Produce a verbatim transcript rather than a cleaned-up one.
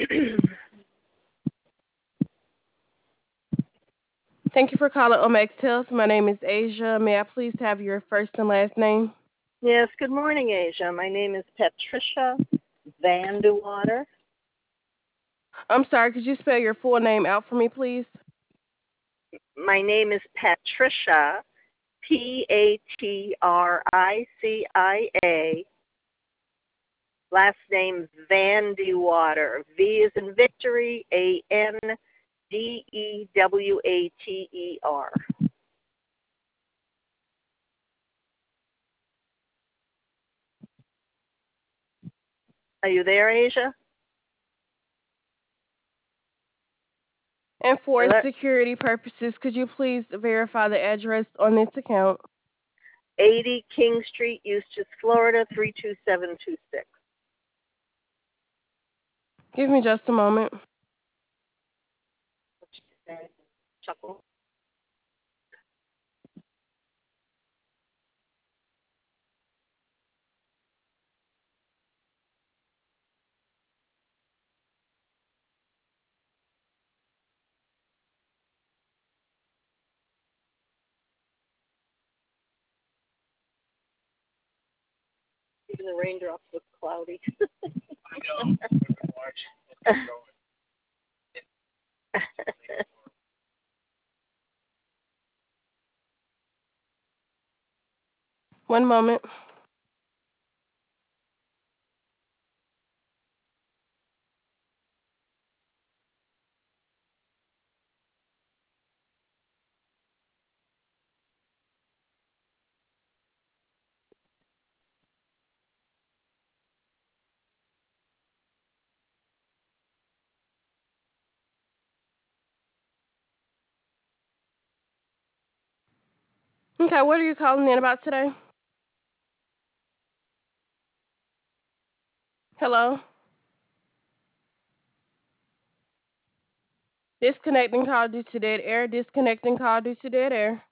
Thank you for calling Omex Health. My name is Asia. May I please have your first and last name? Yes, good morning, Asia. My name is Patricia Vandewater. I'm sorry, could you spell your full name out for me, please? My name is Patricia, P A T R I C I A. Last name Vandewater. V is in Victory, A N D E W A T E R. Are you there, Asia? And for Hello? security purposes, could you please verify the address on this account? eighty King Street, Eustis, Florida, three two seven two six. Give me just a moment. Chuckle. Even the raindrops look cloudy. I know. One moment. Okay, what are you calling in about today? Hello? Disconnecting call due to dead air. Disconnecting call due to dead air.